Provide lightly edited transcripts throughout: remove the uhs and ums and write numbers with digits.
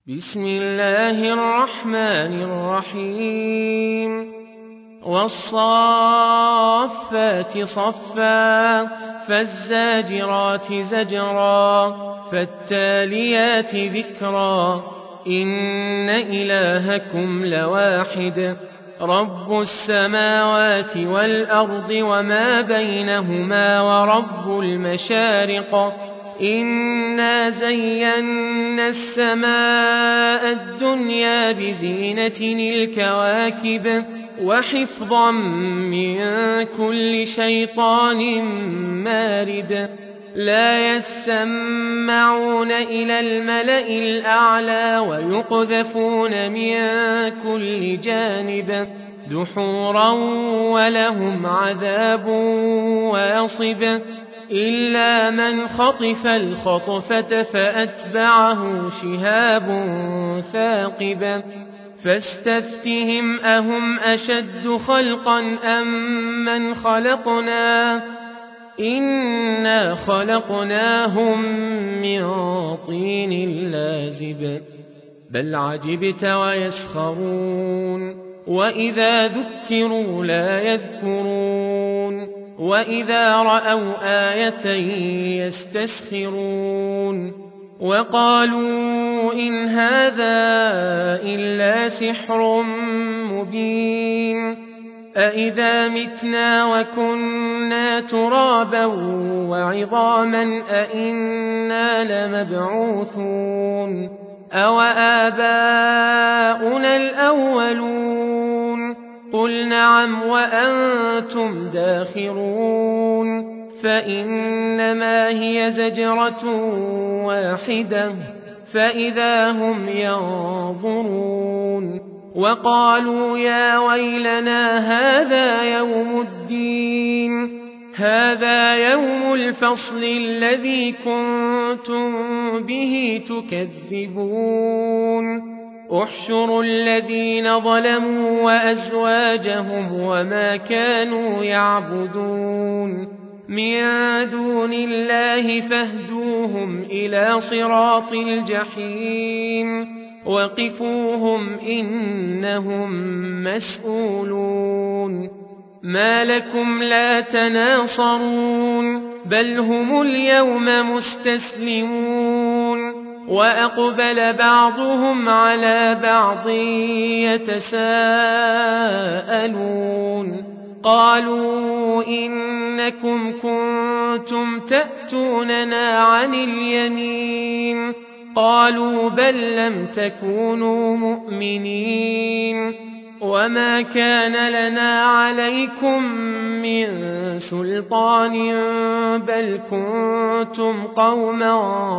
بسم الله الرحمن الرحيم والصافات صفا فالزاجرات زجرا فالتاليات ذكرا إن إلهكم لواحد رب السماوات والأرض وما بينهما ورب المشارق إنا زينا السماء الدنيا بزينة الكواكب وحفظا من كل شيطان مارد لا يسمعون إلى الملأ الأعلى ويقذفون من كل جانب دحورا ولهم عذاب واصب إلا من خطف الخطفة فأتبعه شهاب ثاقب فاستفتهم أهم أشد خلقا أم من خلقنا إنا خلقناهم من طين لازب بل عجبت ويسخرون وإذا ذكروا لا يذكرون وإذا رأوا آية يستسخرون وقالوا إن هذا إلا سحر مبين أإذا متنا وكنا ترابا وعظاما أإنا لمبعوثون أوآباؤنا الأولون قل نعم وأنتم داخرون فإنما هي زجرة واحدة فإذا هم ينظرون وقالوا يا ويلنا هذا يوم الدين هذا يوم الفصل الذي كنتم به تكذبون احشروا الذين ظلموا وأزواجهم وما كانوا يعبدون من دون الله فاهدوهم إلى صراط الجحيم وقفوهم إنهم مسؤولون ما لكم لا تناصرون بل هم اليوم مستسلمون وأقبل بعضهم على بعض يتساءلون قالوا إنكم كنتم تأتوننا عن اليمين قالوا بل لم تكونوا مؤمنين وما كان لنا عليكم من سلطان بل كنتم قوما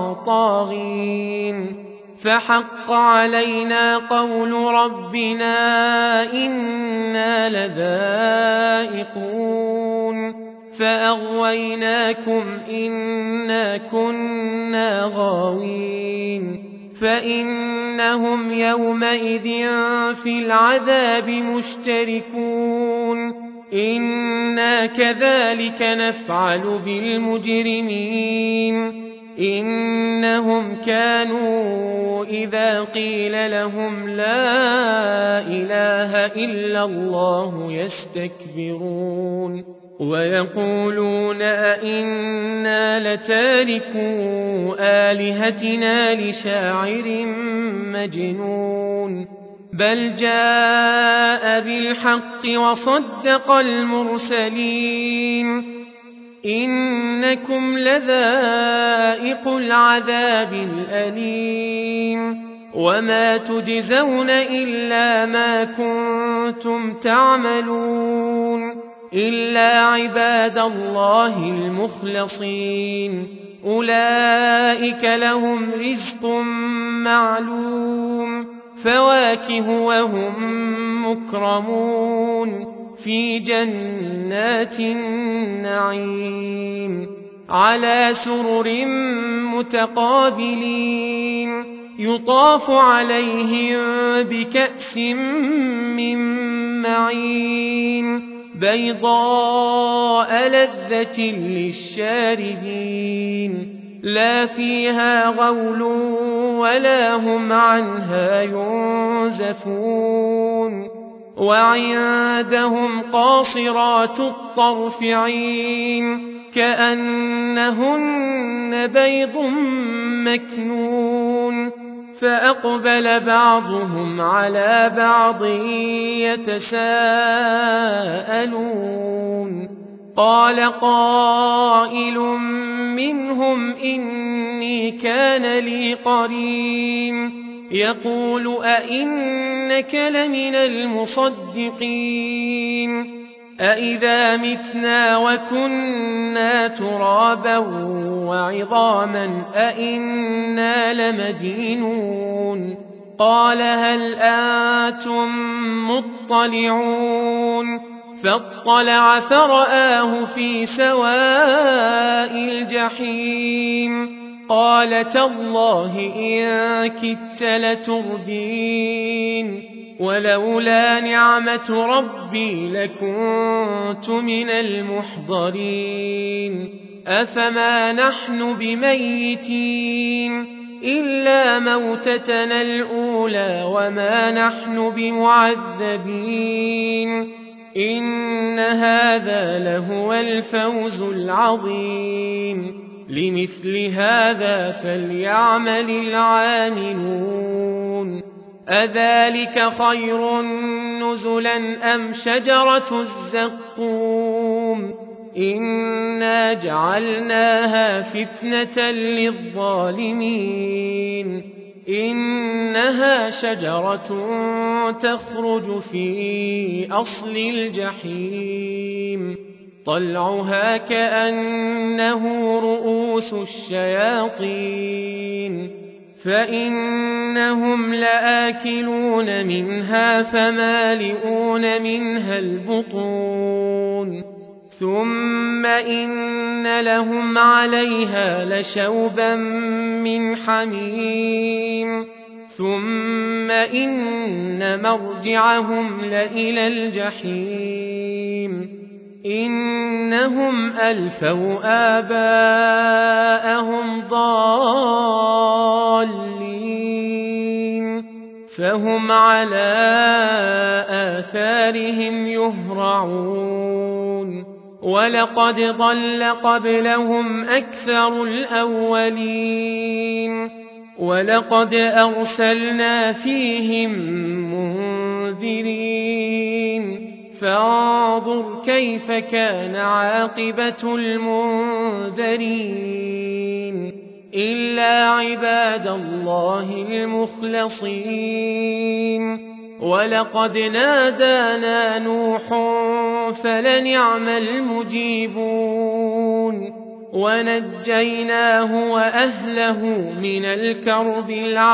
طاغين فحق علينا قول ربنا إنا لذائقون فأغويناكم إنا كنا غاوين فإنهم يومئذ في العذاب مشتركون إنا كذلك نفعل بالمجرمين إنهم كانوا إذا قيل لهم لا إله إلا الله يستكبرون ويقولون أئنا لتاركو آلهتنا لشاعر مجنون بل جاء بالحق وصدق المرسلين إنكم لذائق العذاب الأليم وما تجزون إلا ما كنتم تعملون إلا عباد الله المخلصين أولئك لهم رزق معلوم فواكه وهم مكرمون في جنات النعيم على سرر متقابلين يطاف عليهم بكأس من معين بيضاء لذة للشاربين لا فيها غول ولا هم عنها ينزفون وعندهم قاصرات الطرف عين كأنهن بيض مكنون فأقبل بعضهم على بعض يتساءلون قال قائل منهم إني كان لي قرين يقول أئنك لمن المصدقين أئذا متنا وكنا ترابا وعظاما أئنا لمدينون قال هل أنتم مطلعون فاطلع فرآه في سواء الجحيم قال تالله إن كدت لتردين ولولا نعمة ربي لكنت من المحضرين أفما نحن بميتين إلا موتتنا الأولى وما نحن بمعذبين إن هذا لهو الفوز العظيم لمثل هذا فليعمل العاملون أذلك خير نزلا أم شجرة الزقوم إنا جعلناها فتنة للظالمين إنها شجرة تخرج في أصل الجحيم طلعها كأنه رؤوس الشياطين فإنهم لآكلون منها فمالئون منها البطون ثم إن لهم عليها لشوبا من حميم ثم إن مرجعهم لإلى الجحيم إنهم ألفوا آباءهم ضالين فهم على آثارهم يهرعون ولقد ضل قبلهم أكثر الأولين ولقد أرسلنا فيهم منذرين فانظر كيف كان عاقبة المنذرين إلا عباد الله المخلصين ولقد نادانا نوح فلنعم المجيبون ونجيناه وأهله من الكرب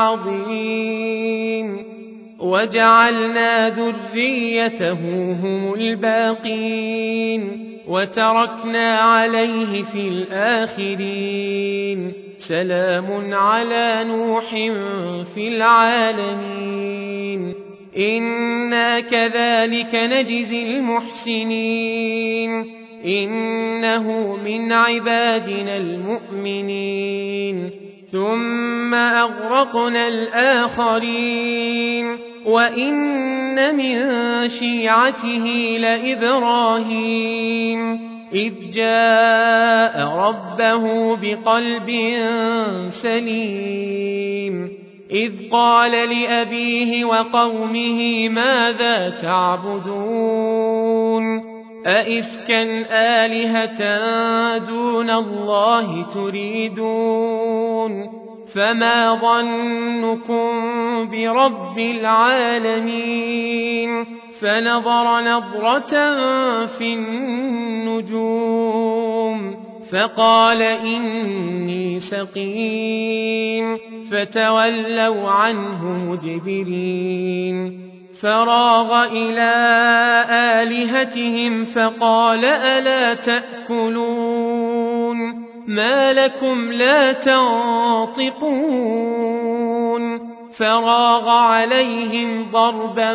العظيم وجعلنا ذريته هم الباقين وتركنا عليه في الآخرين سلام على نوح في العالمين إنا كذلك نجزي المحسنين إنه من عبادنا المؤمنين ثم أغرقنا الآخرين وإن من شيعته لإبراهيم إذ جاء ربه بقلب سليم إذ قال لأبيه وقومه ماذا تعبدون أئفكا آلهة دون الله تريدون فما ظنكم برب العالمين فنظر نظرة في النجوم فقال إني سقيم فتولوا عنه مدبرين فراغ إلى آلهتهم فقال ألا تأكلون ما لكم لا تنطقون فراغ عليهم ضربا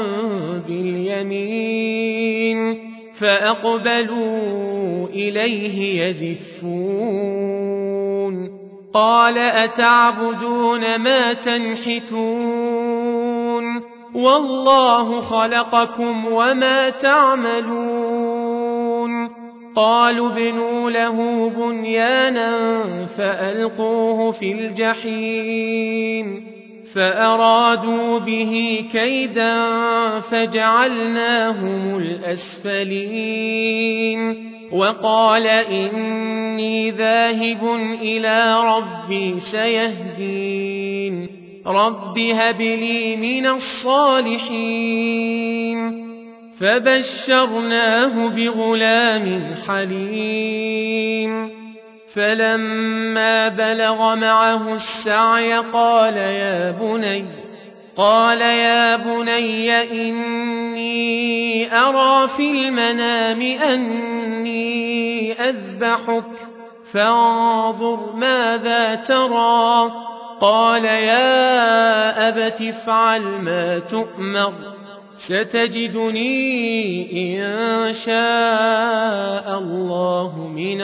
باليمين فأقبلوا إليه يزفون قال أتعبدون ما تنحتون والله خلقكم وما تعملون قالوا ابنوا له بنيانا فألقوه في الجحيم فأرادوا به كيدا فجعلناهم الأسفلين وقال إني ذاهب إلى ربي سيهدين رب هب لي من الصالحين فبشرناه بغلام حليم فلما بلغ معه السعي قال يا بني إني أرى في المنام أني أذبحك فانظر ماذا ترى قال يا أبت افعل ما تؤمر ستجدني إن شاء الله من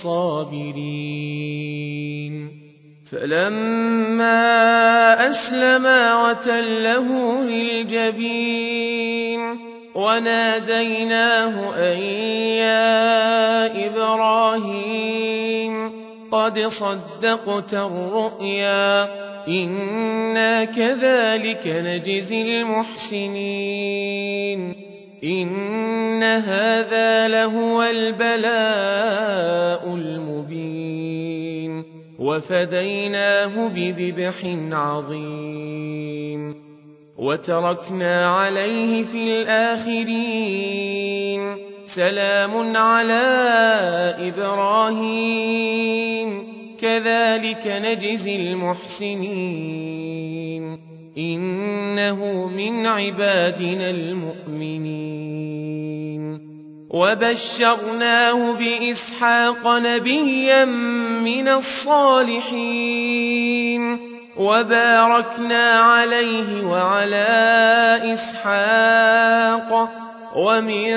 الصابرين فلما أسلما وتله للجبين وناديناه أن يا إبراهيم قد صدقت الرؤيا إنا كذلك نجزي المحسنين إن هذا لهو البلاء المبين وفديناه بذبح عظيم وتركنا عليه في الآخرين سلام على إبراهيم كذلك نجزي المحسنين إنه من عبادنا المؤمنين وبشرناه بإسحاق نبيا من الصالحين وباركنا عليه وعلى إسحاق ومن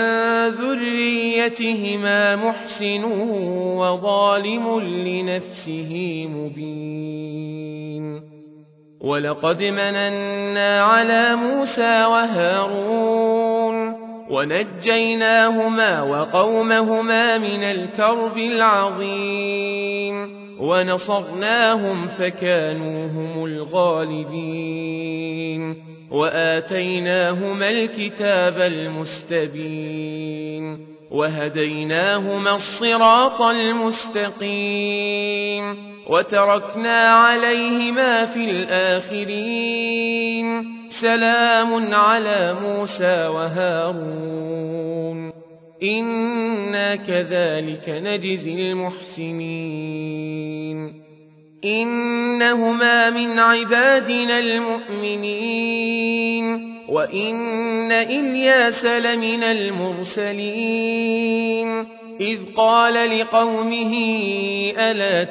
ذريتهما محسن وظالم لنفسه مبين ولقد مننا على موسى وهارون ونجيناهما وقومهما من الكرب العظيم ونصرناهم فكانوا هم الغالبين وآتيناهما الكتاب المستبين وهديناهما الصراط المستقيم وتركنا عليهما في الآخرين سلام على موسى وهارون إنا كذلك نجزي المحسنين إنهما من عبادنا المؤمنين وإن إلياس لمن المرسلين إذ قال لقومه ألا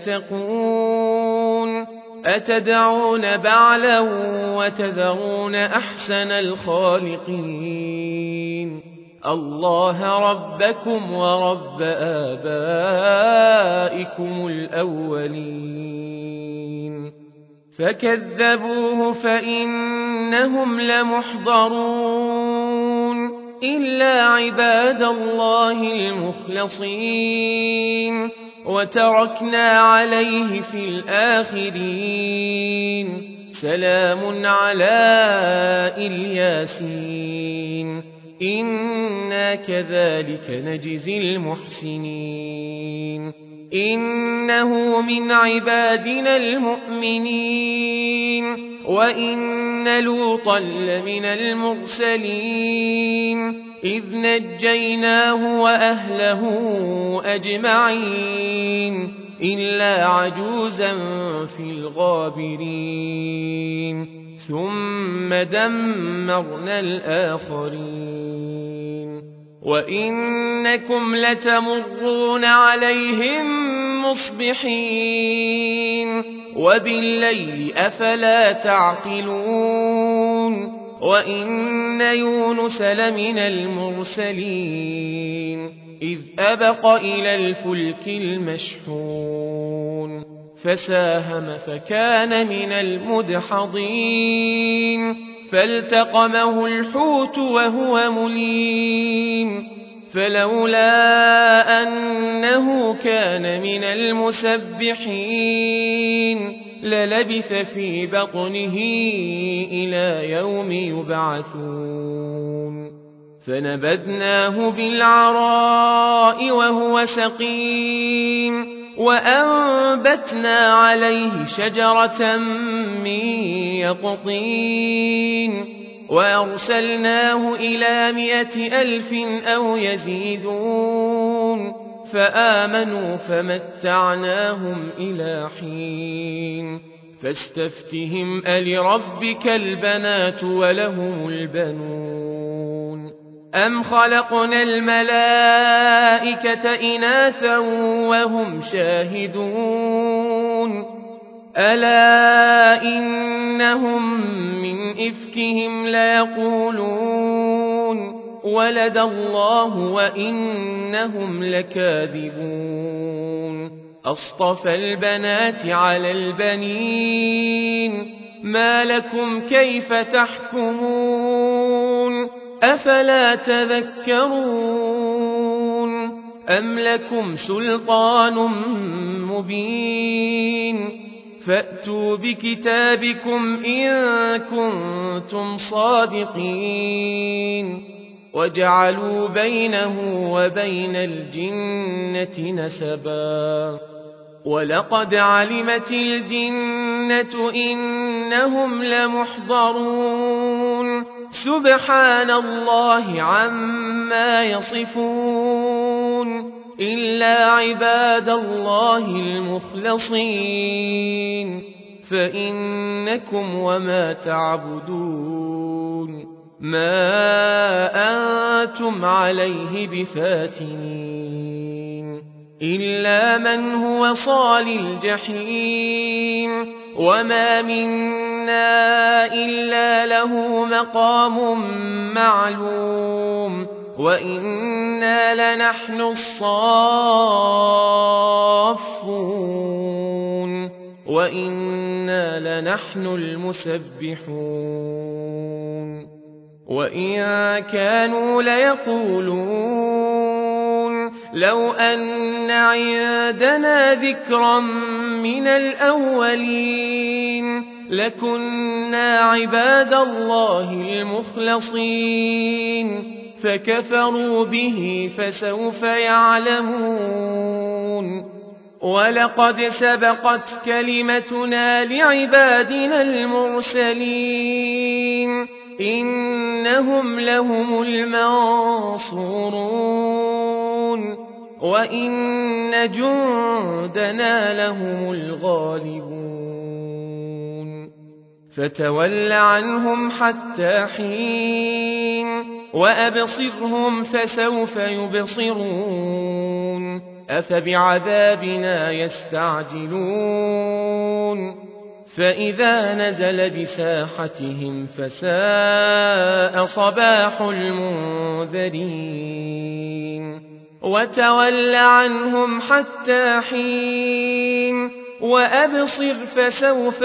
تتقون أتدعون بعلا وتذرون أحسن الخالقين الله ربكم ورب آبائكم الأولين فكذبوه فإنهم لمحضرون إلا عباد الله المخلصين وتركنا عليه في الآخرين سلام على الياسين إنا كذلك نجزي المحسنين إنه من عبادنا المؤمنين وإن لوطا لمن المرسلين إذ نجيناه وأهله أجمعين إلا عجوزا في الغابرين ثم دمرنا الآخرين وإنكم لتمرون عليهم مصبحين وبالليل أفلا تعقلون وإن يونس لمن المرسلين إذ أبق إلى الفلك المشحون فساهم فكان من المدحضين فالتقمه الحوت وهو مليم فلولا أنه كان من المسبحين للبث في بطنه إلى يوم يبعثون فنبذناه بالعراء وهو سقيم وأنبتنا عليه شجرة من يقطين وأرسلناه إلى 100,000 أو يزيدون فآمنوا فمتعناهم إلى حين فاستفتهم ألربك البنات ولهم البنون أم خلقنا الملائكة إناثا وهم شاهدون ألا إنهم من إفكهم ليقولون ولد الله وإنهم لكاذبون أصطفى البنات على البنين ما لكم كيف تحكمون أفلا تذكرون أم لكم سلطان مبين فأتوا بكتابكم إن كنتم صادقين وجعلوا بينه وبين الجنة نسبا ولقد علمت الجنة إنهم لمحضرون سبحان الله عما يصفون إلا عباد الله المخلصين فإنكم وما تعبدون ما أنتم عليه بفاتنين إلا من هو صال الجحيم وما منا إلا له مقام معلوم وإنا لنحن الصافون وإنا لنحن المسبحون وإن كانوا ليقولون لو أن عندنا ذكرا من الأولين لكنا عباد الله المخلصين فكفروا به فسوف يعلمون ولقد سبقت كلمتنا لعبادنا المرسلين إنهم لهم المنصورون وإن جندنا لهم الغالبون فتول عنهم حتى حين وأبصرهم فسوف يبصرون أفبعذابنا يستعجلون فإذا نزل بساحتهم فساء صباح المنذرين وتول عنهم حتى حين وأبصر فسوف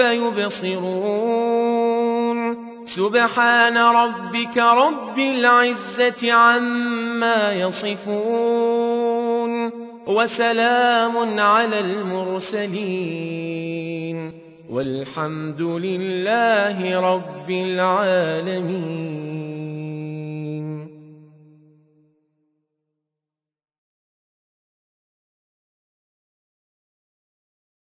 يبصرون سبحان ربك رب العزة عما يصفون وسلام على المرسلين والحمد لله رب العالمين.